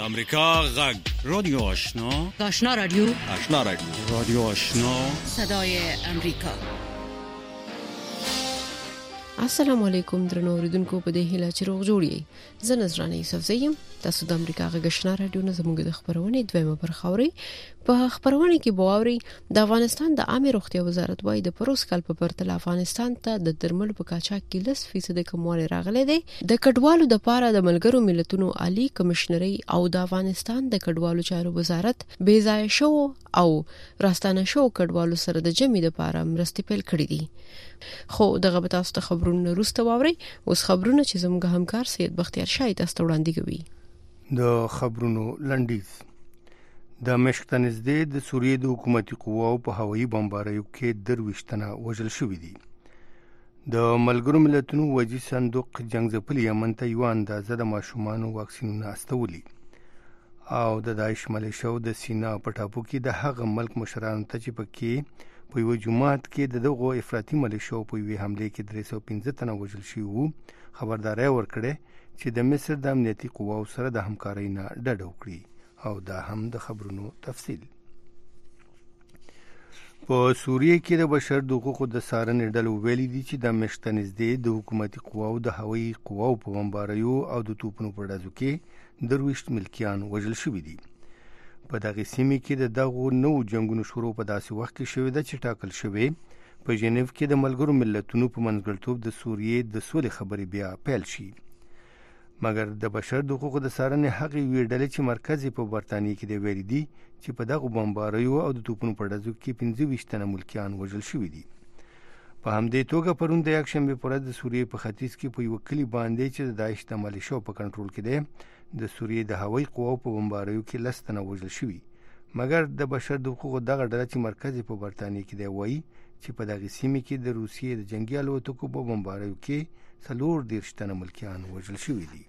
امریکا غږ رادیو آشنا آشنا رادیو رادیو آشنا صدای امریکا. السلام علیکم درنو اوریدونکو، په دې هیله چې روغ جوړ یې. زه نذرانه یوسف زیم. تاسو د امریکا غږ آشنا رادیو نه زموږ د خبرونې دویمه برخه اورئ. په خبرونه کې به واورئ د افغانستان د عامه روغتیا وزارت وايي د پروس کال په پرتله افغانستان ته د درملو په قاچاق کې 10% کموالی راغلی دی. د کډوالو د پاره د ملګرو ملتونو عالی کمشنري او د افغانستان د کډوالو چارو وزارت بې ځای شو او راستانه شو کډوالو سره د جمع د پاره مرستې پیل کړې دي. خو دغه به تاسو ته خبرونه وروسته واورئ. اوس خبرونه چې زموږ همکار سید بختیار شاه تاسو ته وړاندې کوي. د خبرونو لنډیز. د مشق ته نږدې د سوریې د حکومتي قواو په هوایي بمباریو کې 23 تنه وژل شوي دي. د ملګرو ملتونو وجي صندوق جنګ یمن ته یو اندازه د ماشومانو واکسینونه استولي او د داعش ملیشو د سینا په ټاپو کې د هغه ملک مشرانو ته چې پکې په یو جماعت کې د دغو افراطي ملیشو په یوې حمله کې 315 تنه وژل شوي وو خبرداري ورکړه چې د مصر د امنیتي قواو سره د همکارۍ نه ډډه وکړي. او دا هم د خبرونو تفصیل. په سوریه کې د بشر د حقوقو د څارنې ډلو ویلي دي چې د مشق ته نږدې د حکومتي قواو د هوایي قواو په بمباریو او د توپونو په ډزو کې 23 ملکیان وژل شوي دي. په دغه سیمه کې د دغو نو جنگونو شروع په داسې وخت کې شوې ده چې ټاکل شوی په ژنیو کې د ملګرو ملتونو په منځګړیتوب د سوریې د سولې خبرې بیا پیل شي. مګر د بشر د حقوقو د څارنې هغې یوې ډلې چې مرکز په برطانیې کې دی ویلي دي چې په دغو بمباریو او د توپونو په ډزو کې 25 تنه ملکیان وژل شوي دي. په همدې توګه پرون د یکشنبې په ورځ د سوریې په ختیځ کې په یو کلي باندې چې د داعش د ملیشو په کنټرول کې دی د سوریې د هوایي قواو په بمباریو کې 10 تنه وژل شوي. مګر د بشر د حقوقو دغه ډله چې مرکز په برطانیې کې دی وایي چې په دغه سیمه کې د روسیې د جنگي الوتکو په بمباریو کې 40 تنه ملکیان وژل شوي دي.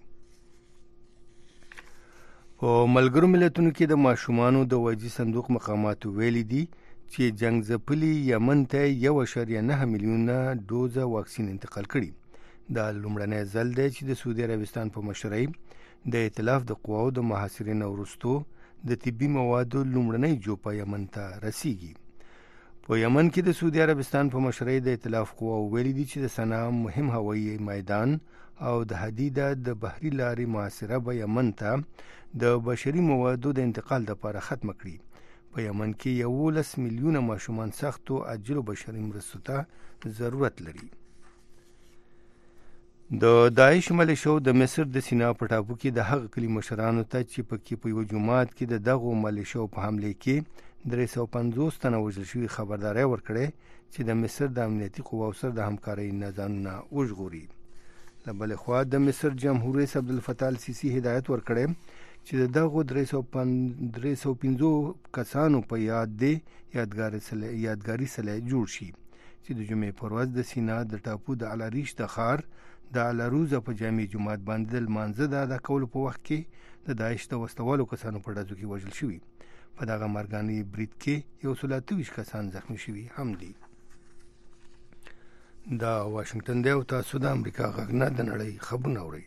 په ملګرو ملتونو کې د ماشومانو د وجي صندوق مقاماتو ویلي دي چې جنگ ځپلي یمن ته 1.9 میلیونه ډوزه واکسین انتقال کړي. دا لومړنی ځل دی چې د سعودي عربستان په مشرۍ د ائتلاف د قواو د محاصرې وروسته د طبي موادو لومړنی جوپه یمن ته رسیږي. په یمن کې د سعودي عربستان په مشرۍ د ائتلاف قواو ویلي دي چې د صنعا مهم هوایي میدان او د حدیده د بحري لارې محاصره به یمن ته د بشري موادو د انتقال لپاره ختم کړي. په یمن کې 11 میلیونه ماشومان سختو عاجلو بشري مرستو ته ضرورت لري. د داعش ملیشو د مصر د سینا په ټاپو کې د هغه کلي مشرانو ته چې پکې په یو جماعت کې د دغو ملیشو په حمله کې 350 تنه وژل شوي خبرداري ورکړه چې د مصر د امنیتي قواو سره د همکارۍ نه ځانونه وژغوري. له بلې خوا د مصر جمهور رئیس عبدالفتاح السیسي هدایت ورکړی چې دغه 350 کسانو په یاد دی یادګاري سلای جوړ شي چې د جمعې پر ورځ د سینا د ټاپو د الاریش د ښار د الاروزه په جامع جماعت باندې د لمانځه د ادا کولو په وخت کې د داعش د وسلوالو کسانو په ډزو کې وژل شوي. په دغه مرګاني برید کې 123 کسان زخمی شوي هم دي. دا واشنگټن دی او تاسو د امریکا غږ نه د نړۍ خبرونه اورئ.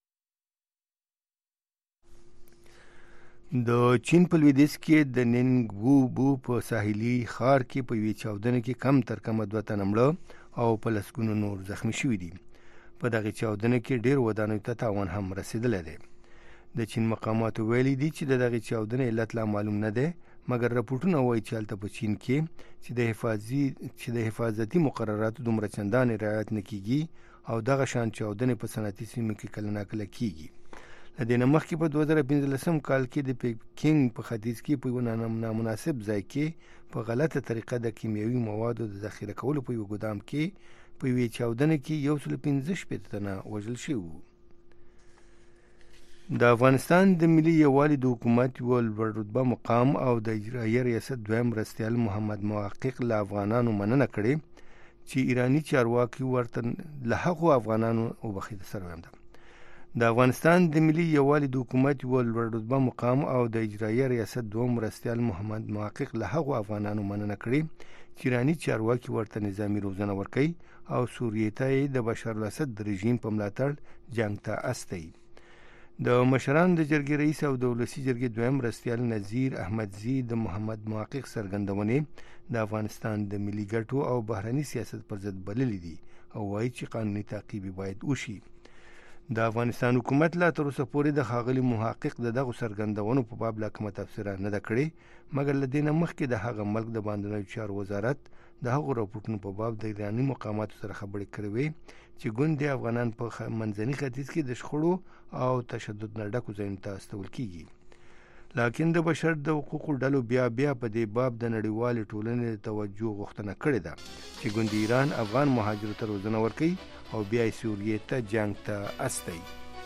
د چین په لویدیځ کې د نینګوو په ساحلي ښار کې په یوې چاودنه کې کم تر کمه 2 تنه مړه او په لسګونو نور زخمی شوي دي. په دغه چاودنه کې ډېر ودانیو ته تاوان هم رسېدلی دی. د چین مقاماتو ویلي دي چې د دغه چاودنې علت لا معلوم نه دی، مګر راپورټونه وایي چې هلته په چین کې چې د حفاظتي مقرراتو دومره چندانې رعایت نه کیږي او دغه شان چاودنې په صنعتي سیمو کې کله ناکله کیږي. له دې نه مخکې په 2015 کال کې د پیکینګ په ختیځ کې په یو نامناسب ځای کې په غلطه طریقه د کیمیاوي موادو د ذخیره کولو په یو ګودام کې په یوې چاودنه کې 115 تنه وژل شوي وو. د افغانستان د ملي یووالي د حکومت یو لوړ رتبه مقام او د اجرایه ریاست دویم مرستیال محمد محقق له افغانانو مننه کړې چې ایرانی چارواکي ورته له هغو افغانانو وبخښي سره وایم ده. د افغانستان د ملي یووالي د حکومت یو لوړ رتبه مقام او د اجرایه ریاست دویم مرستیال محمد محقق له هغو افغانانو مننه کړې چې ایرانی چارواکي ورته نظامي روزنه ورکوي او سوریې ته د بشار الاسد د رژیم په ملاتړ جنگ ته استوي. د مشرانو د جرګې رئیس او د ولسي جرګې دویم مرستیال نذیر احمدزي د محمد محقق څرګندونې د افغانستان د ملي ګټو او بهرني سیاست پر ضد بللې دي او وایي چې قانوني تعقیب باید وشي. د افغانستان حکومت لا تر اوسه پورې د ښاغلي محقق دغه څرګندونو په باب لا کومه تبصره نه ده کړې، مګر له دې نه مخکې د هغه ملک د بهرنیو چارو وزارت د هغو راپورټونو په باب د ایراني مقاماتو سره خبرې کړې وې چې ګوند افغانان په منځني ختیځ کې د شخړو او تشدد نه ډکو ځایونو ته استول کیږي. لکن د بشر د حقوقو ډلو بیا په دې باب د نړیوالې ټولنې توجه غوښتنه کړې ده چې ګوند ایران افغان مهاجرو ته روزنه ورکوي او بیا یې سوریې ته جنگ ته استوي.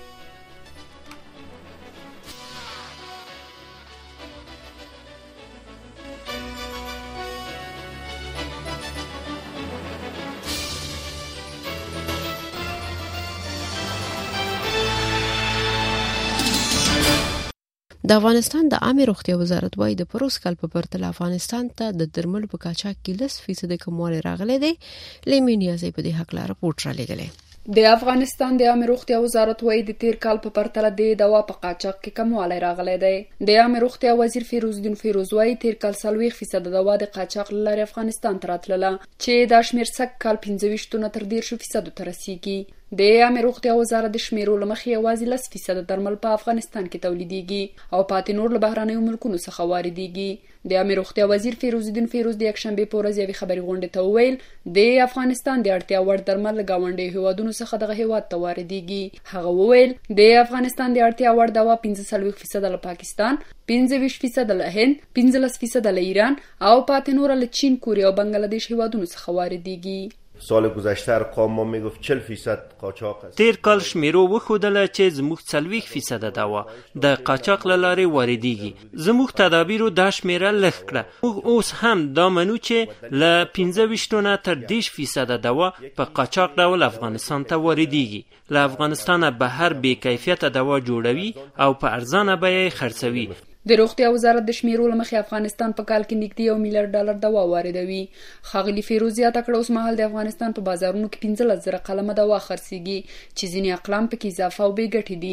د افغانستان د عامه روغتیا وزارت وايي د پروس کال په پرتله افغانستان ته د درملو په قاچاق کې 10% کموالی راغلی دی. لیمینیازي په دې حق لا راپورټ را لګلې. د افغانستان د عامه روغتیا وزارت وايي د تیر کال په پرتله د دوا په قاچاق کې کموالی راغلی دی. د عامه روغتیا وزیر فیروزالدین فیروز وايي تیر کال 40% دوا د قاچاق لارې افغانستان ته راتلله چې دا شمیر سږ کال 25 نه تر 10% ته رسیږي. د عامه روغتیا وزارت د شمیرو لمخې یوازې 10% درمل په افغانستان کې تولیدېږي او پاتې نور له بهرنیو ملکونو څخه واردېږي. د عامه روغتیا وزیر فیروزالدین فیروز د یکشنبه په ورځ یوې خبري غونډې ته وویل د افغانستان د اړتیا وړ درمل له ګاونډیو هیوادونو څخه دغه هیواد ته واردېږي. هغه وویل د افغانستان د اړتیا وړ دوا 45% له پاکستان، 25% له هند، 15% له ایران او پاتې نور له چین، کوریا او بنگلادیش هیوادونو څخه واردېږي. سال گذشته ارقام ما میگفت 40% قاچاق است. تیر کال شمیرو وښودله چې زموږ 40% دوا د قاچاق له لارې واردېږي. زموږ تدابیرو دا شمیره لږ کړه. موږ اوس هم دا منو چې له 25 نه تر 10% دوا په قاچاق ډول افغانستان ته واردېږي. له افغانستانه بهر بې کیفیته دوا جوړوي او په ارزانه بیه یې خرڅوي. د روغتیا وزارت د شمیرو لمخې افغانستان په کال کې نږدې $1 میلیارډ دوا واردوي. ښاغلي فیروز زیاته کړه اوس مهال د افغانستان په بازارونو کې 15,000 قلمه دوا خرڅېږي چې ځینې اقلام پکې اضافه او بې ګټې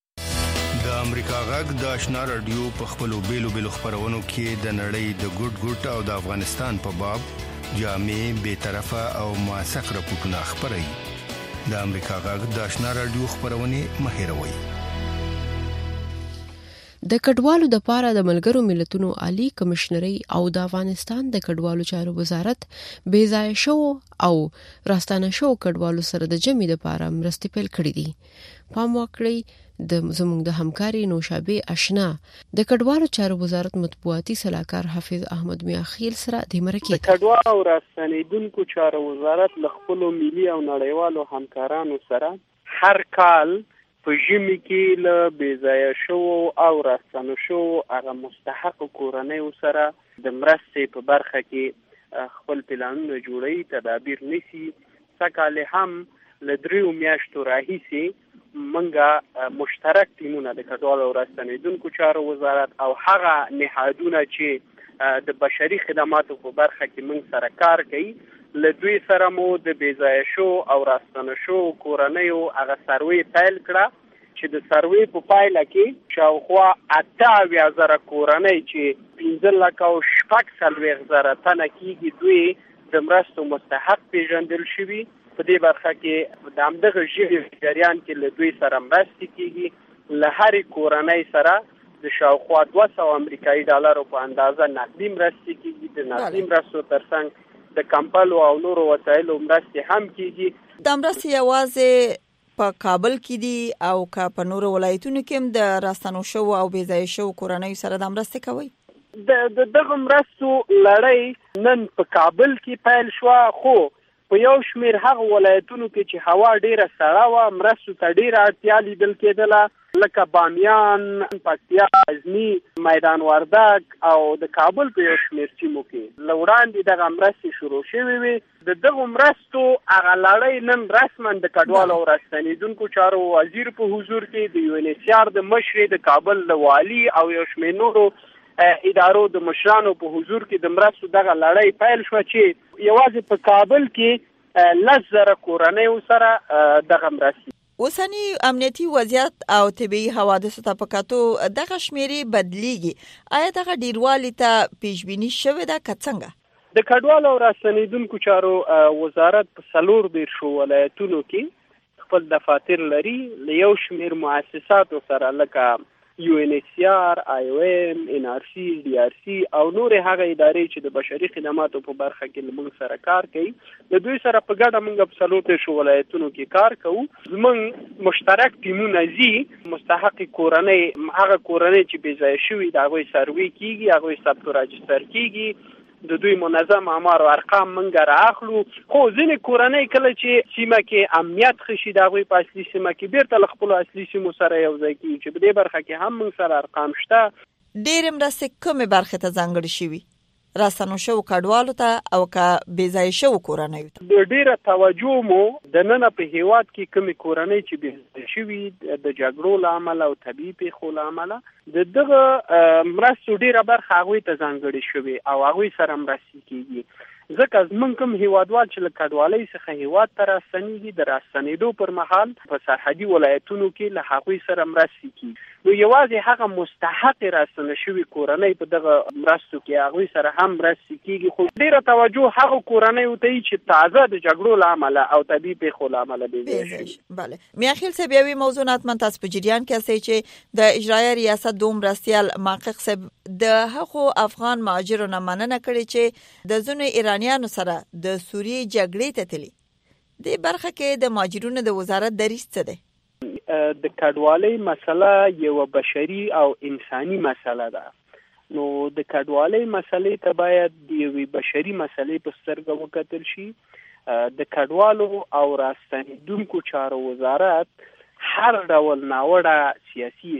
دي. د امریکا غږ د آشنا رادیو په خپلو بیلو خپرونو کې د نړۍ د ګوټ او د افغانستان په باب جامع، بې طرفه او موثق راپورټونه خپروي. د امریکا غږ د آشنا رادیو خپرونې مه هېروئ. د کډوالو د پاره د ملګرو ملتونو عالی کمشنري او د افغانستان د کډوالو چارو وزارت بې ځای شو او راستانه شو کډوالو سره د جمعي د پاره مرستې پیل کړې دي. پام وکړئ د زموږ د همکاري نوشابه آشنا د کډوالو چارو وزارت مطبوعاتي صلاحکار حافظ احمد میاخیل سره د مرکې د کډوالو او راستنیدونکو چارو وزارت له خپل ملي او نړیوالو همکارانو سره هر کال په ژمي کې له بې ځایه شوو او راستنو شوو هغه مستحقو کورنیو سره د مرستې په برخه کې خپل پلانونه جوړوي، تدابیر نیسي. سږکال هم له 3 میاشتو راهیسې موږ مشترک ټیمونه د کډوالو او راستنیدونکو چارو وزارت او هغه نهادونه چې د بشري خدماتو په برخه کې موږ سره کار کوي له دوی سره مو د بې ځایه شو او راستنه شو کورنیو هغه سروې پیل کړه چې د سروې په پایله کې شاوخوا 88,000 کورنۍ چې 15,40,000 تنه کېږي دوی د مرستو مستحق پیژندل شوي. په دې برخه کې د همدغه ژغې جریان کې له دوی سره مرستې کېږي. له هرې کورنۍ سره د شاوخوا 200 امریکایي ډالرو په اندازه نقدي مرستې کېږي. د نقدي مرستو ترڅنګ د کمپلو او نورو وسایلو مرستې هم کېږي. دا مرستې یوازې په کابل کې دي او که په نورو ولایتونو کې هم د راستنو شو او بې ځایه شو کورنیو سره دا مرستې کوي؟ د دغه مرستو لړۍ نن په کابل کې پیل شوه، خو په یو شمیر هغه ولایتونو کې چې هوا ډیره سړه وه مرستو ته ډیره اړتیا لیدل کېدله، لکه بامیان، پکتیا، غزني، میدان وردګ او د کابل په یو شمیر سیمو کې له وړاندې دغه مرستې شروع شوې وې. د دغو مرستو هغه لړۍ نن رسما د کډوالو او راستنیدونکو چارو وزیر په حضور کې د UNHCR د مشرې، د کابل د والي او یو شمیر نورو ادارو د مشرانو په حضور کې د مرستو دغه لړۍ پیل شوه چې یوازې په کابل کې 10,000 کورنیو سره دغه مرستې. اوسنی امنیتي وضعیت او طبي حوادثو ته پکاتو دغه شمیرې بدلیږي، آیا دغه ډیروالی ته پیشبینی شوې ده که څنګه؟ د کډوالو او راستنیدونکو چارو وزارت په 14 ولایتونو کې خپل دفاتر لري، له یو شمیر مؤسساتو سره لکه UNHCR، IOM، NRC، DRC او نور هغه ادارې چې د بشري خدماتو په برخه کې موږ سره کار کوي، د دوی سره په ګډه موږ په 14 ولایتونو کې کار کوو. زموږ مشترک ټیمونه زی مستحق کورنۍ، هغه کورنۍ چې بې ځایه شوي د هغوی سروې کیږي، هغوی ثبت راجستر کیږي، د دوی منظم آمار او ارقام منګه رااخلو. خو ځینې کورنۍ کله چې سیمه کې امنیت خشي د هغوی په اصلي سیمه کې بیرته له خپلو اصلي سیمو سره یو ځای کیږي، چې په دې برخه کې هم موږ سره ارقام شته. ډېرې مرستې کومې برخې ته ځانګړې شوي؟ راستنو شوو کډوالو ته او که بې ځایه شوو کورنیو ته؟ د ډېره توجه مو د ننه په هیواد کې کومې کورنۍ چې بې ځایه شوي د جګړو له امله او طبیعي پیښو له امله، د دغه مرستو ډېره برخه هغوی ته ځانګړې شوې او هغوی سره مرستې کیږي. ځکه زمونږ کوم هیوادوال چې له کډوالۍ څخه هیواد ته راستنېږي، د راستنېدو پر مهال په سرحدي ولایتونو کې له هغوی سره مرستې کیږي. نو یوازې هغه مستحق راستنه شوي کورنۍ په دغه مرستو کې هغوی سره هم مرستې کیږي. خو ډېره توجه هغه کورنیو ته وي چې تازه د جګړو له امله او طبیعي پیښو له امله بې ځایه شي. بله، میاخیل صاحب، یوې موضوع حتما تاسو په جریان کې هستئ چې د اجرایه ریاست دوم مرستیال محقق صاحب د هغو افغان مهاجرو نه مننه کړې چې د ځینو ایرانیانو سره د سوریې جګړې ته تللي. دې برخه کې د مهاجرونو د وزارت دریځ څه دی؟ د کډوالۍ مسله یو بشري او انساني مسله ده. نو د کډوالۍ مسلې ته باید د یوې بشري مسلې په سترګه وکتل شي. د کډوالو او راستنیدونکو چارو وزارت هر ډول ناوړه سیاسي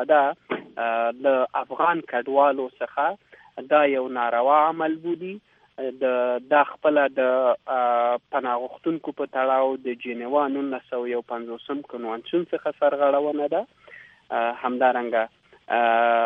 استفاده له افغان کډوالو څخه دا یو ناروا عمل بودي. دا خپل د پناه غوښتونکو په تړاو د جنیوا 1950 کنوانسیون څخه سرغړونه ده. همدارنګه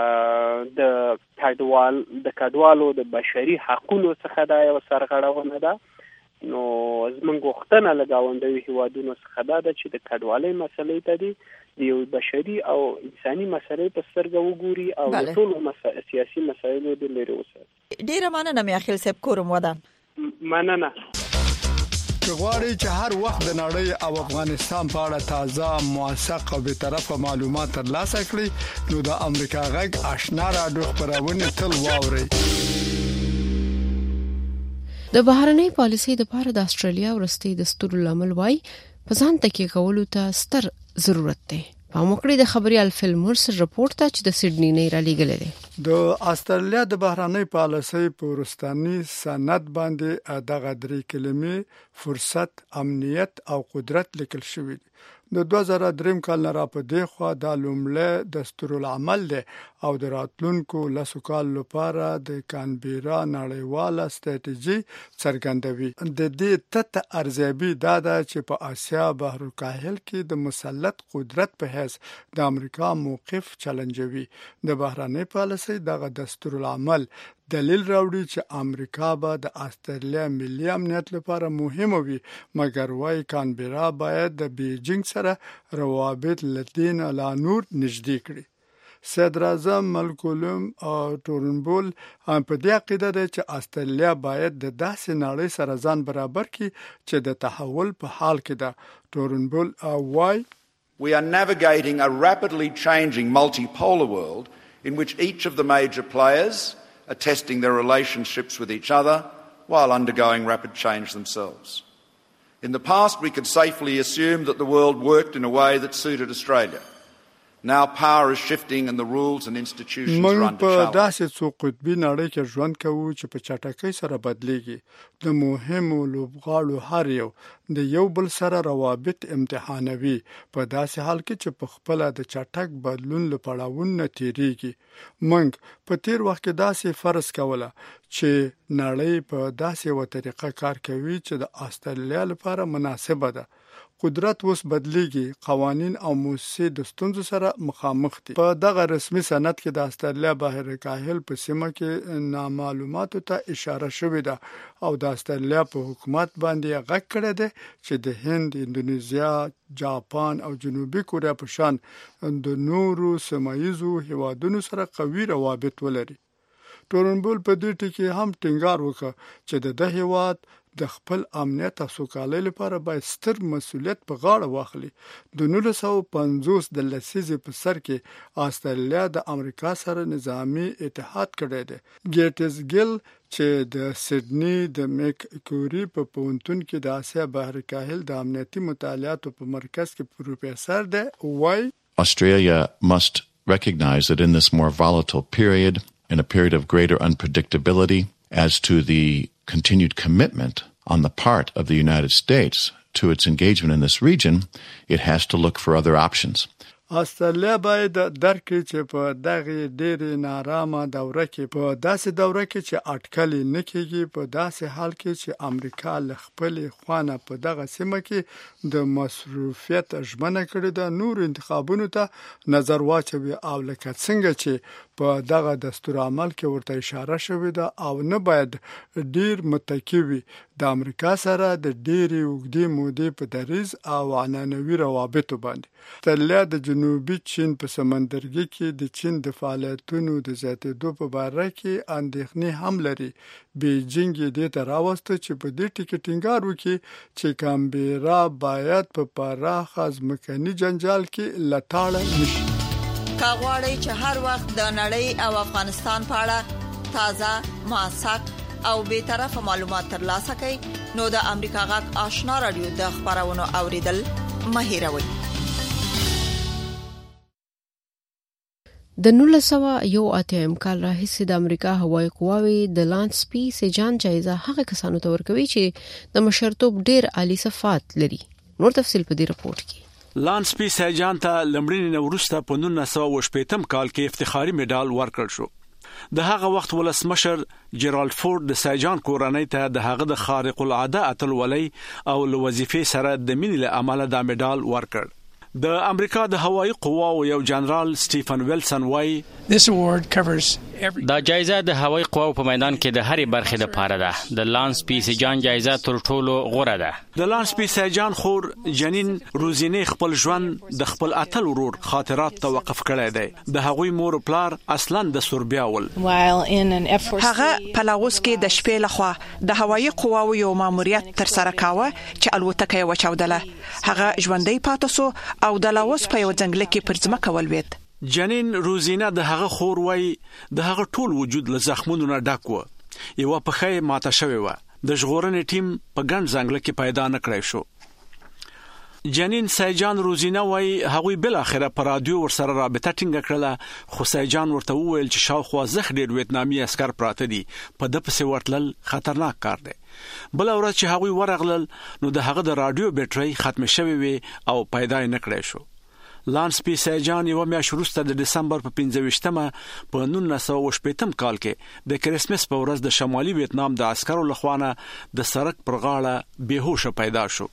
د کډوالو د بشري حقوقو څخه دا یو سرغړونه ده. نو زموږ غوښتنه له ګاونډیو هیوادونو څخه دا ده چې د کډوالۍ مسلې ته د یو بشري او انساني مسلې په سترګه وګوري او د ټولو سیاسي مسایلو د لرې وساتي. ډیره مننه میاخیل صاحب، کوم ودان. مننه. که غواړئ چې هر وخت د نړۍ او افغانستان په اړه تازه، موثق او بی‌طرفه معلومات ترلاسه کړئ، نو د امریکا غږ آشنا رادیو خبرونه تل واورئ. د بهرنۍ پالیسۍ لپاره د استرالیا ورستي دستور لامل وای په ځان تکیه کولو ته ستر ضرورت دی. په موکړې د خبريال فلم مرسل رپورت ته چې د سیډنی نه را لېږل دي. د استرالیا د بهرنۍ پالیسۍ په ورستاني سند باندې دغه درې کلمې فرصت، امنیت او قدرت لیکل شوی دي. د 2003 کال نه را په دی خو د لومړی دستورالعمل دی او د راتلونکو لسو کال لپاره د کانبيرا نړیواله ستراتیژي څرګندوي. د دې تته ارزیابي دا ده چې په آسیا بحر الکاهل کې د مسلط قدرت په حیث د امریکا موقف چلنجوي. د بهرنۍ پالیسۍ دغه دستورالعمل دلیل راوړي چې امریکا به د استرالیا ملي امنیت لپاره مهمه وي، مګر وايي کانبيرا باید د بیجینګ سره روابط لدین لا نور نږدې کړي. صدر اعظم مالکولم ټورنبول په دې عقیده ده چې استرالیا باید د داسې نړۍ سره ځان برابر کړي چې د تحول په حال کې ده. ټورنبول وايي We are navigating a rapidly changing multipolar world in which each of the major players are testing their relationships with each other while undergoing rapid change themselves. In the past, we could safely assume that the world worked in a way that suited Australia. Now power is shifting and the rules and institutions are under challenge. په داسې څو قطبي نړۍ کې ژوند کوو چې په چټکۍ سره بدليږي. د مهمو لوبغاړو هر یو د یو بل سره روابط امتحانوي، په داسې حال کې چې په خپل د چټک بدلون لپاره تیریږي. موږ په تیر وخت کې داسې فرض کوله چې نړۍ په داسې و طریقه کار کوي چې د استرالیا لپاره مناسبه ده. قدرت اوس بدلیږي، قوانین او موسسې د ستونزو سره مخامخ دي. په دغه رسمي سند کې د استرالیا بحر کاهل په سیمه کې نامعلوماتو ته اشاره شوې ده او د استرالیا په حکومت باندې غږ کړی دی چې د هند، اندونیزیا، جاپان او جنوبي کوریا په شان د نورو سیمایي هیوادونو سره قوي روابط ولري. تورنبول په دې ټکي هم ټینګار وکړ چې د هیواد د خپل امنیت او سوکالۍ لپاره باید ستر مسؤلیت په غاړه واخلي. د 1950 د لسیزې په سر کې استرالیا د امریکا سره نظامی اتحاد کړی دی. ګیټس ګیل چې د سیدنی د میک کوري په پوهنتون کې د آسیا بحر کاهل د امنیتي مطالعاتو په مرکز کې پروفیسور دی، وایي Australia must recognize that in this more volatile period, in a period of greater unpredictability as to the continued commitment on the part of the United States to its engagement in this region, it has to look for other options. استرالیا باید درک چې په دغه ډېرې نارامه دوره کې په داسې دوره کې چې اټکلي نه کېږي، په داسې حال کې چې امریکا له خپلې خوانه په دغه سیمه کې د مصروفیت ژمنه کړې ده، نور انتخابونو ته نظر واچوي او لکه څنګه چې په دغه دستور عمل کې ورته اشاره شوې ده او نه باید ډېر متکی وي د امریکا سره د ډېرې اوږدې مودې په دریځ او عنعنوي روابطو باندې. استرالیا د جنوبي چین په سمندرګي کې د چین د فعالیتونو د زیاتېدو په باره کې اندېښنې هم لري. بیجینګ یې دې ته راوسته چې په دې ټکي ټینګار وکړي چې کامبیرا باید په پراخه ځمکني جنجال کې لټاړه نشي. کاغواړی چې هر وخت د نړۍ او افغانستان په اړه تازه، موثق او به طرفه معلومات ترلاسه کړئ نو د امریکا غږ آشنا رادیو د خبرونو اوریدل مه هیروئ. د 1981 کال راهیسې د امریکا هوایي قواوې د لانس پی سیجان جایزه هغه کسانو ته ورکوي چې د مشرتوب ډیر عالی صفات لري. نور تفصیل په دې رپورت کې. لانس پی سیجان ته لمړنی نوروسته په 1980 کال کې افتخاري مډال ورکړل شو. د هغه وخت ولسمشر جیرالد فورد د سیجان کورنۍ ته د هغه د خارق العاده اتلولۍ او وظیفې سره د مینې له امله دا مډال ورکړ. د امریکا د هوایي قواو یو جنرال سټیفن ویلسن وایي دا جایزه د هوایي قواو په میدان کې د هرې برخې لپاره ده. د لانس پی سیجان جایزه تر ټولو غوره ده. د لانس پی سیجان خور جنین روزینه خپل ژوند د خپل اتل ورور خاطرات ته وقف کړی دی. د هغوی مور پلار اصلا د سوربیا ول. هغه په لاوس کې د شپې لخوا د هوایي قواو یو ماموریت تر سره کاوه چې الوتکه یې وچاودله. هغه ژوندۍ پاتې شو او د لاوس په یو ځنګل کې پر ځمکه ولوید. جنین روزینه د هغه خور وای د هغه ټول وجود له زخمونو نه ډک و. یو په خې ماته شوی و. د ژغورنې ټیم په ګڼ ځنګل کې پیدا نه کړی شو. جنین سیجان روزینه وای هغوی بل اخره پر رادیو ورسره رابطه ټینګه کړله، خو سیجان ورته وویل چې شاوخوا زخ ډیر ویتنامي عسكر پراته دي، په د پسې ورتلل خطرناک کار دی. بل ورځ چې هغوی ورغلل نو د هغه د رادیو بیټرۍ ختم شوی وي او پیدا نه کړی شو. لانس پی سیجان یو میاشت وروسته د دسمبر په 25مه په 1980 کال کې د کریسمس په ورځ د شمالي ویتنام د عسکرو لخوانه د سړک پر غاړه بیهوشه پیدا شو.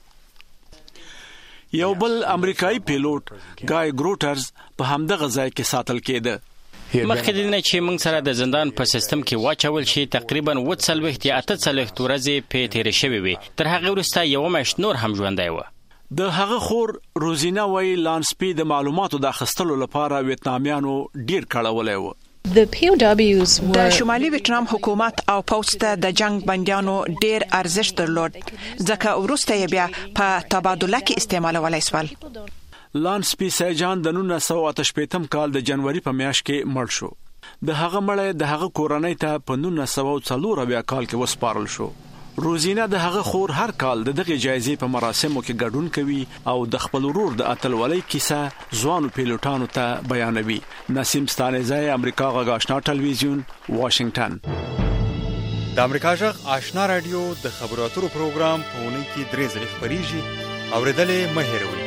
یو بل امریکایي پیلوټ ګای ګروټرز په همدغه ځای کې ساتل کېده. مخکې د نه چې موږ سره د زندان په سیستم کې واچول شي تقریبا 40 یا 48 ورځې په تیر شوي وي. تر هغه وروسته یو میاشت نور هم ژوندی و. د هغه خور روزینا وای لانس پی د معلوماتو د اخیستلو لپاره ویتنامیانو ډیر کړهولای و. د شمالي ویتنام حکومت او پوسټ ته د جنگ بندیانو ډیر ارزښت درلود ځکه وروسته یې بیا په تبادله کې استعمالولای شول. لانس پی سیجان د 1988 کال د جنوري په میاشت کې مړ شو. د هغه مړی د هغه کورنۍ ته په 1940 کال کې وسپارل شو. روزینا د هغه خور هر کال د دغه جایزې په مراسمو کې ګډون کوي او د خپل ورور د اتلولۍ کیسه ځوانو پیلوټانو ته بیانوي. نسیم ستانزای، امریکا غږ آشنا ټلویزیون، واشنگټن. د امریکا غږ آشنا رادیو د خبرو اترو پروګرام په اونۍ کې 3 ځله خبريږي. اوریدلې مه هېروئ.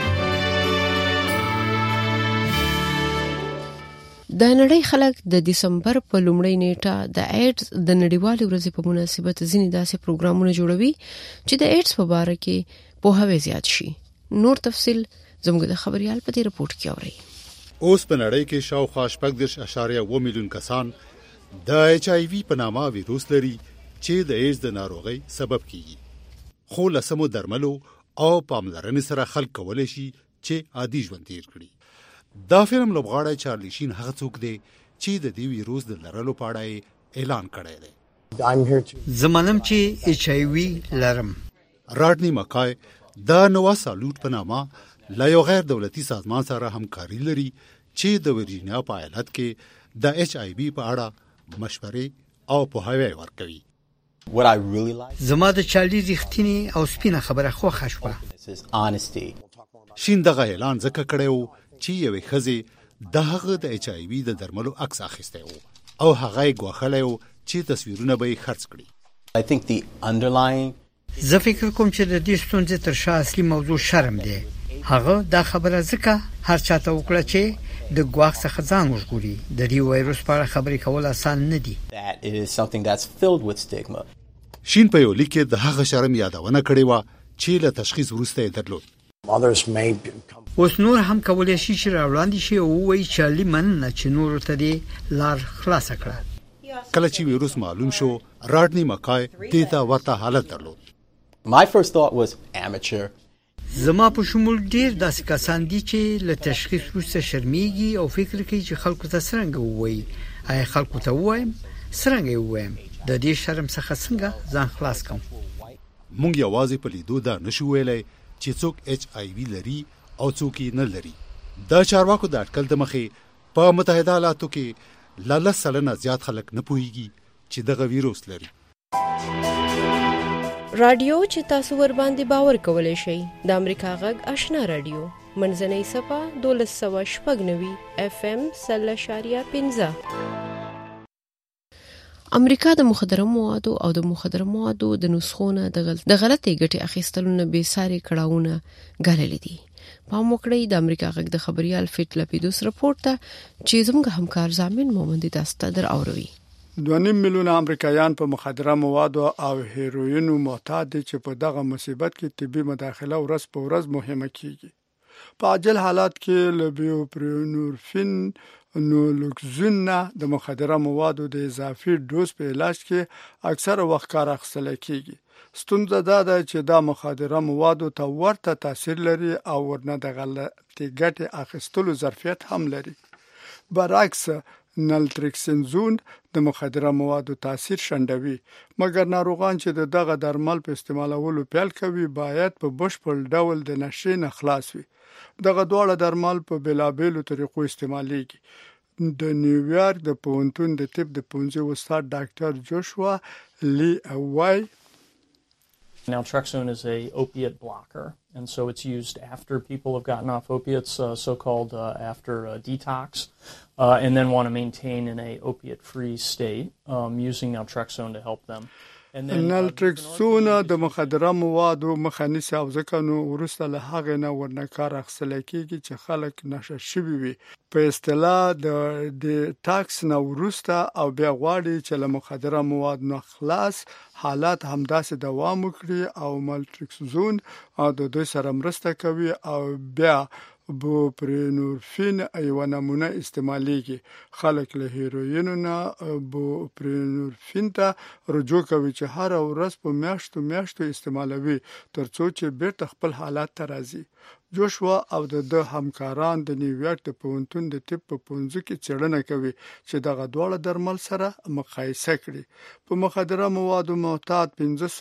د نړۍ خلک د دسمبر په لومړۍ نیټه د ایډز د نړیوالې ورځې په مناسبت ځینې داسې پروګرامونه جوړوي چې د ایډز په اړه کې پوهاوی زیات شي. نور تفصيل زموږ د خبريال په دې رپورت کې اوري. اوس په نړۍ کې شاوخوا 8.1 میلیون کسان د HIV په نامه ویروس لري چې د ایډز د ناروغۍ سبب کیږي. خو لسمو درملو او پاملرنې سره خلک کولای شي چې عادي ژوند تیر کړي. دا فلم لوبغاړی چارلی شین هغه څوک دی چې د دې ویروس د لرلو په اړه اعلان کړی دی. زمانم چې HIV لرم. راډنی مکای د نوا سالوټ په نامه لا یو غیر دولتي سازمان سره همکاري لري چې د ورجینیا په ایالت کې د HIV په اړه مشورې او پوهاوی ورکوي. زما د چارلی رښتینی او سپینه خبره خوښه شوه. شین دغه اعلان ځکه کړی و چې یوې ښځې د هغه د HIV د درملو عکس اخیستی و او هغه یې ګواښلی و چې تصویرونه به یې خرڅ کړي. زه فکر کوم چې د دې ستونزې تر شا اصلي موضوع شرم دی. هغه دا خبره ځکه هر چاته وکړه چې د ګواښ څخه ځان وژغوري. د دې وایروس په اړه خبرې کول آسان نه دي. شین په یو لیک کې د هغه شرم یادونه کړې و چې له تشخیص وروسته یې درلود. اوس نور هم کولای شي چې راوړاندې شي او وایي چې چارلی مننه چې نور ته دې لار خلاصه کړه. کله چې ویروس معلوم شو راډنی مکای دې ته ورته حالت درلود. My first thought was amateur. زما په شمول ډیر داسې کسان دي چې له تشخیص وروسته شرمېږي او فکر کوي چې خلکو ته څنګه ووایي. آیا خلکو ته ووایم څنګه ووایم؟ د دې شرم څخه څنګه ځان خلاص کوم؟ مونږ یوازې په لیدو دا نشو ویلای چې څوک HIV لري او څوک یې نه لري. دا چارواکو د اټکل د مخې په متحده ایالاتو کې لا 10% زیات خلک نه پوهیږي چې دغه ویروس لري. رادیو چې تاسو ور باندې باور کولای شئ د امریکا غږ آشنا رادیو منځنۍ صفه 1290 FM 0.15. امریکا د مخدره موادو او د مخدره موادو د نسخونو د غلطي ګټې اخیستلو نه به ساري کړهونه غللې دي. په موکړې د امریکا غږ د خبريال فټ لپیدوس رپورت ته چې زموږ همکار زامن مومند داسته در اوروي. 2.5 میلیون امریکایان په مخدره موادو او هیروینو معتاد دي چې په دغه مصیبت کې طبي مداخله ورځ په ورځ مهمه کیږي. په عاجل حالات کې لبیوپرینورفین نولوکزون د مخدره موادو د اضافي ډوز په علاج کې اکثره وخت کار اخیستل کیږي. ستونزه دا ده چې دا مخدره موادو ته ورته تاثیر لري او ورنه د غلطي ګټې اخیستلو ظرفیت هم لري. برعکس نالتریکسنزون د مخدره موادو تاثیر شندوي، مګر ناروغان چې دغه درمل په استعمالولو پیل کوي باید په بشپړ ډول د نشې نه خلاص وي. دغه دواړه درمل په بلابلو طریقو استعمالېږي. د نیویارک د پوهنتون د طب د پوهنځي استاد ډاکټر جوشوا لی وای Naltrexone is a opiate blocker, and so it's used after people have gotten off opiates, so-called after detox, and then want to maintain in a opiate-free state, using naltrexone to help them. نالتریکسون د مخدره موادو مخه نیسي او ځکه نو وروسته له هغې نه ورنه کار اخیستل کېږي چې خلک نشه شوي وي. په اصطلاح د ټاکس نه وروسته او بیا غواړي چې له مخدره مواد نه خلاص حالات همداسې دوام وکړي او نالتریکسون د دوی سره مرسته کوي او بیا بوپرینورفین یو نمونه استعمالیږي. خلک له هیروینو نه بوپرینورفین ته رجوع کوي چې هر ورځ په میاشتو استعمالوي ترڅو چې بیرته خپل حالات ته راځي. جوشوا او د همکاران د نیویارک د پوهنتون د طب په پوهنځي کې څېړنه کوي چې دغه دواړه درمل سره مقایسه کړي. په مخدره موادو معتاد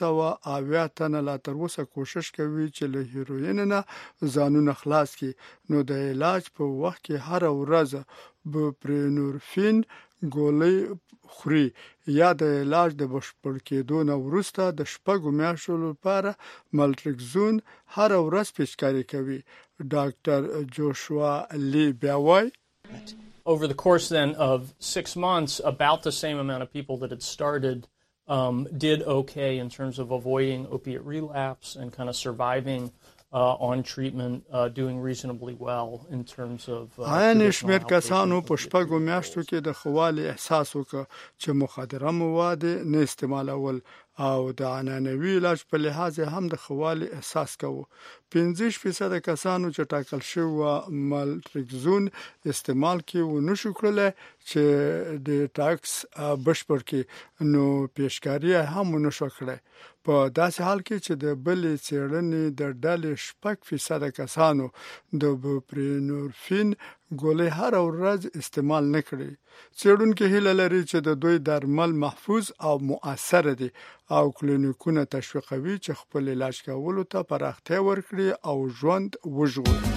580 تنه لا تر اوسه کوشش کوي چې له هیروین نه ځانونه خلاص کړي. نو د علاج په وخت کې هر ورځ بوپرینورفین ګولۍ خوري یا د علاج د بشپړ کېدو نه وروسته د 6 میاشتو لپاره نالتریکسون هر ورځ پیشکاري کوي. ډاکټر جوشوا لی بیاوای Over the course then of 6 months, about the same amount of people that had started did okay in terms of avoiding opiate relapse and kind of surviving on treatment, doing reasonably well in terms of شمیر کسانو په 6 میاشتو کې د خوالي احساس وکړ چې مخدره مواد نه استعمالول او د عنعنوي علاج په لحاظ هم د خوالي احساس کوو. 50% کسانو چې ټاکل شوی مالټریکزون استعمال کې و نشو کړل چې د ټاکس بشپړ کې نو پیشکاری هم نشو کړل. په داسې حال کې چې د بلې څېړنې د ډلې 6% کسانو د بوپرینورفین ګولۍ هر ورځ استعمال نه کړي. څېړونکي هیله لري چې د دوی درمل محفوظ او مؤثر دي او کلینیکونه تشویقوي چې خپل علاج کولو ته پراختیا ورکړي او ژوند وژغوري.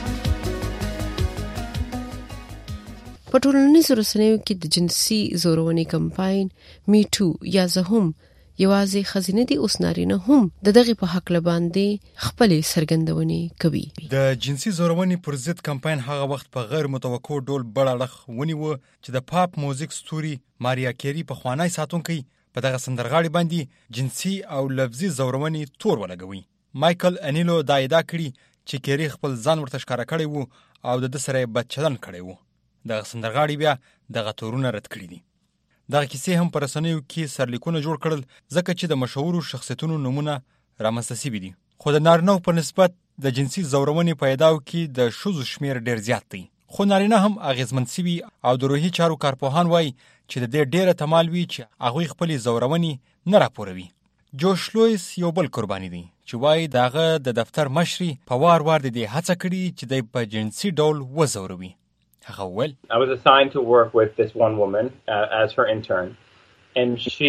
په ټولنیزو رسنیو کې د جنسي زورونې کمپاین می ټو یا زه هم یوازې خزینه دي اوس نارینه هم د دغه په حق لباندې خپل سرګندونې کوي. د جنسي زورونې پر ضد کمپاین هغه وخت په غیر متوقع ډول بړاړه ونیو چې د پاپ موزیک ستوري ماریا کیری په خوانای ساتونکي په دغه سندرغاړي باندې جنسي او لفظي زورونې تور ولګوي. مایکل انیلو دا ادعا کړي چې کیری خپل ځان ورته ښکارا کړی وو او د سره بچلن کړی وو. دغه سندرغاړي بیا دغه تورونه رد کړی دي. دغه کیسې هم پر رسنیو کې سرلیکونه جوړ کړل ځکه چې د مشهورو شخصیتونو نومونه رامنځته شوي دي. خو د نارینه‌و په نسبت د جنسي زورونې په ادعاو کې د ښځو شمیر ډیر زیات دی. خو نارینه هم اغیزمن شوي او د روحي چارو کارپوهان وایي چې د دې ډیره تمال وي چې هغوی خپلې زورونې نه راپوروي. جوش لویس یو بل قرباني دی چې وایي دغه د دفتر مشري په وار وار د دې هڅه کړې چې دی په جنسي ډول وزوروي. I was assigned to work with this one woman as her intern, and she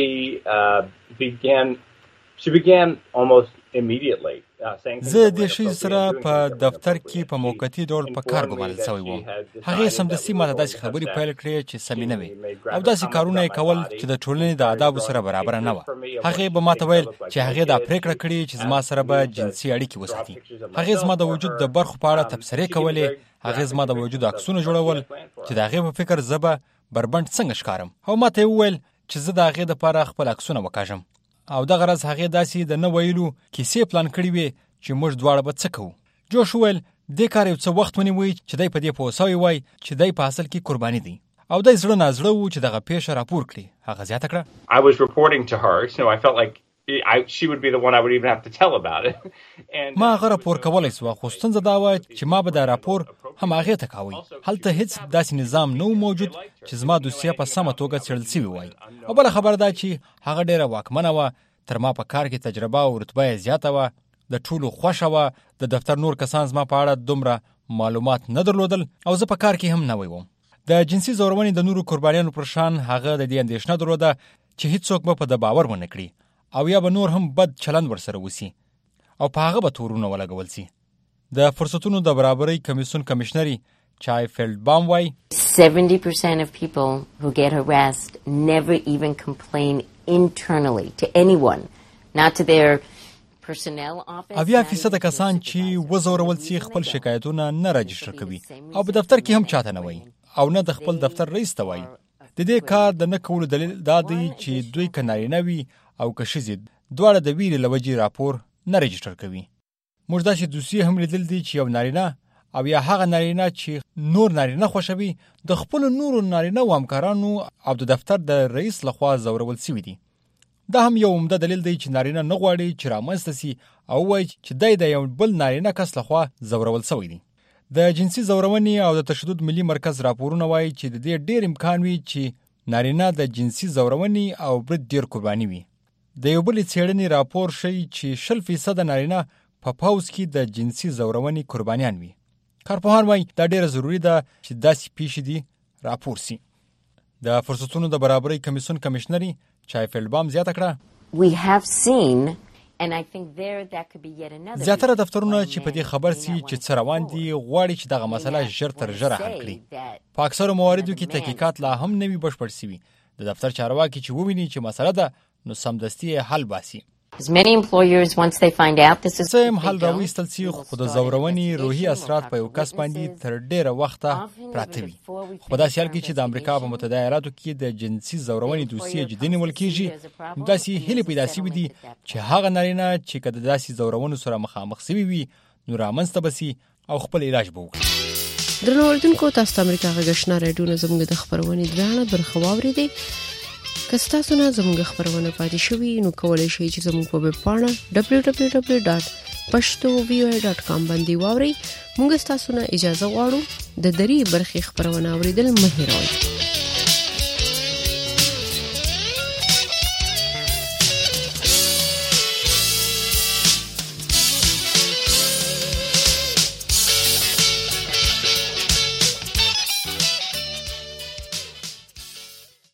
began almost immediately saying زه د شي سره په دفتر کې په موقتی ډول په کار ګمارل شوی وم. هغه سمدستي ماته داسې خبرې پیل کړې چې سمې نه وي او داسې کارونه یې کول چې د ټولنې د آدابو سره برابر نه و. هغه به ماته ویل چې هغه دا پریکړه کړې چې زما سره به جنسي اړیکې وساتي. هغه زما د وجود د برخو په اړه تبصرې کولې. هغه زما د وجود عکسونه جوړول چې د هغه په فکر زبه بربند څنګه ښکارم او ماته ویل چې زه د هغه لپاره خپل عکسونه وکاږم او دغه راز هغه داسې د نه ویلو کیسې پلان کړی وي چې موږ دواړه به څه کوو. جوش ویل دې کار یو څه وخت ونیوي چې دی په دې پوه سوی وای چې دی په اصل کې قرباني دی او دی زړه نازړه و چې دغه پیښه راپور کړي. هغه زیاته کړه I was reporting to her, so I felt like she would be the one I would even have to tell about it. ما هغه راپور کولای سو خو ستونزه دا وه چې ما به دا راپور هم هغې ته کاوی. هلته هیڅ داسې نظام نه موجود چې زما دوسیه په سمه توګه څېړل سوي وای او بله خبره دا چې هغه ډیره واکمنه وه. تر ما په کار کې تجربه او رتبه یې زیاته وه. د ټولو خوښه وه. د دفتر نور کسان زما په اړه دومره معلومات نه درلودل او زه په کار کې هم نوی وم. د جنسي زورونې د نورو قربانیانو پر شان هغه د دې اندېښنه درلوده چې هیڅوک به په ده باور ونه کړي او یا به نور هم بد چلند ورسره وسی او په هغه به تورونه ولګول سي. د فرصتونو د برابرۍ کمیسیون کمشنري چای فیلډبام وایي 70% of people who get harassed never even complain internally to anyone, not to their personnel office. 80% کسان چې وزورول سي خپل شکایتونه نه راجستر کوي او په دفتر کې هم چاته نه وایي او نه د خپل دفتر رئیس ته وایي. د دې کار د نه کولو دلیل دا دی چې دوی که نارینه وي او که ښځې دواړه د ویرې له وجې راپور نه رجسټر کوي. موږ داسې دوسیې هم لیدل دي چې یو نارینه او یا هغه نارینه چې نور نارینه خوښوي د خپلو نورو نارینه و همکارانو او د دفتر د رئیس لخوا زورول سوي دي. دا هم یو عمده دلیل دی چې نارینه نه غواړي چې رامنځته سي او وایي چې دی د یو بل نارینه کس لخوا زورول سوی دی. د جنسي زورونې او د تشدد ملي مرکز راپورونه وایي چې د دې ډیر امکان وي چې نارینه د جنسي زورونې او برید ډیر قرباني وي. د یو بلې څېړنې راپور ښیي چې 60% نارینه په پوځ کې د جنسي زورونې قربانیان وي. کارپوهان وایي دا ډیره ضروري ده چې داسې پیښې دي راپور سي. د فرصتونو د برابرۍ کمیسیون کمشنري چای فیلډبام زیاته کړه We have seen and I think there that could be yet another. زیاتره دفترونه چې په دې خبر سي چې څه روان دي غواړي چې دغه مسله ژر تر ژره حل کړي. په اکثرو مواردو کې تحقیقات لا هم نه وي بشپړ سوي. د دفتر چارواکي چې وویني چې مسله ده نو سمدستي حل باسي. As many employers once they find out this is سم حل راويستل سي خو د زورونې روحي اثرات په یو کس باندې تر ډیره وخته پراته وي. خو دا سیال کې چې د امریکا په متحده ایالاتو کې د جنسي زورونې دوسیه جدي نیول کیږي داسې هلې پیدا سوي دي چې هغه نارینه چې کله داسې زورونو سره مخامخ سوي وي نو رامنځته بسي او خپل علاج به وکړي. درنو اوریدونکو تاسو د امریکا غږ آشنا رادیو نه زموږ د خبرونې درانه برخه واورېدې. که تاسو نه زموږ خبرونه پاتې شوي نو کولای شئ چې زموږ په ویب پاڼه www.pashtovoi.com باندې واورئ. موږ تاسو نه اجازه غواړو د درې برخې خبرونه اوریدل مه هېروئ.